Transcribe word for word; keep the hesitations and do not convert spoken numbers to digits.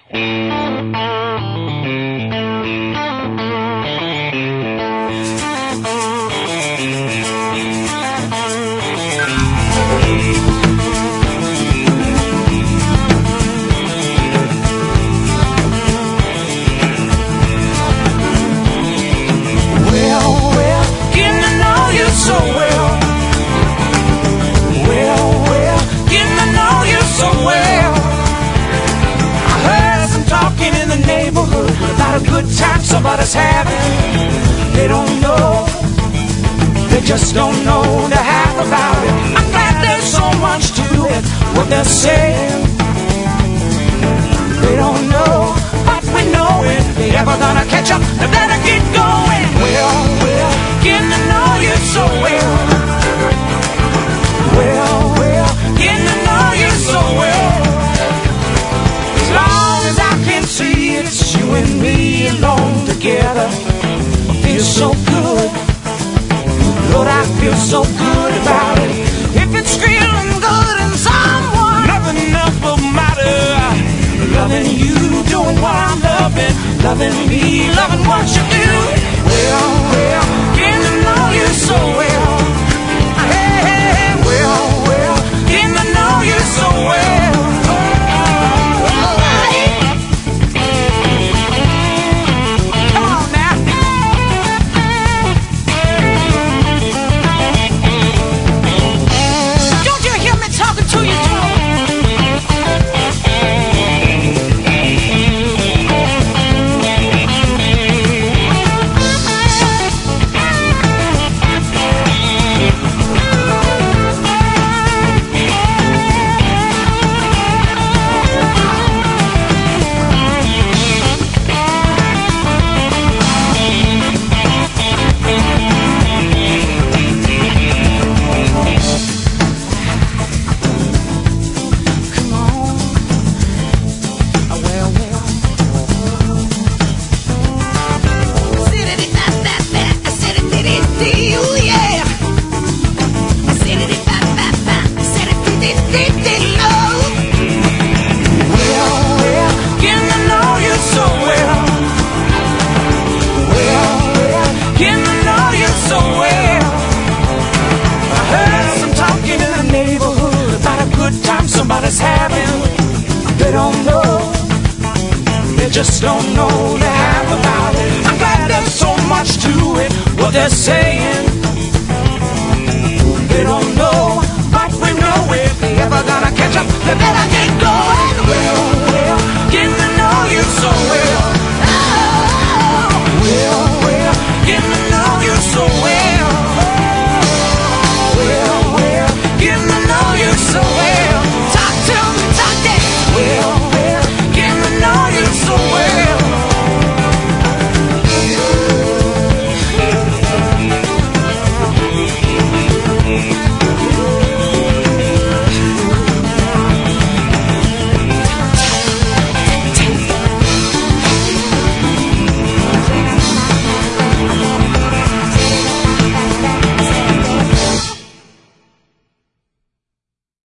Somebody's having, they don't know, they just don't know the half about it. I'm glad there's so much to it, what they're saying. They don't know, but we know it. They ever gonna catch up, they better get going. Well, well, getting to know you so well. Well, well, getting to know you so well. As long as I can see it, it's you and me alone together. I feel so good, Lord, I feel so good about it. If it's real and good in someone, nothing else will matter. Loving you, doing what I'm loving, loving me, loving what you do. Well, well, getting to know you so well. Hey, hey, hey, well, well, getting to know you so well. Somebody's having, they don't know, they just don't know the half about it. I'm glad there's so much to it, what they're saying.